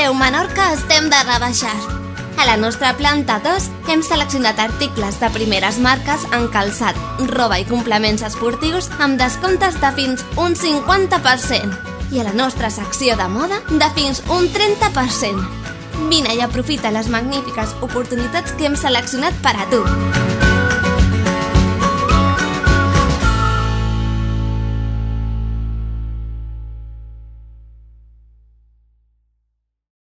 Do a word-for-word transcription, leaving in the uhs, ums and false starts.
Creu Menorca estem de rebaixar. A la nostra planta dos hem seleccionat articles de primeres marques en calçat, roba i complements esportius amb descomptes de fins un cinquanta per cent. I a la nostra secció de moda de fins un trenta per cent. Vine i aprofita les magnífiques oportunitats que hem seleccionat per a tu.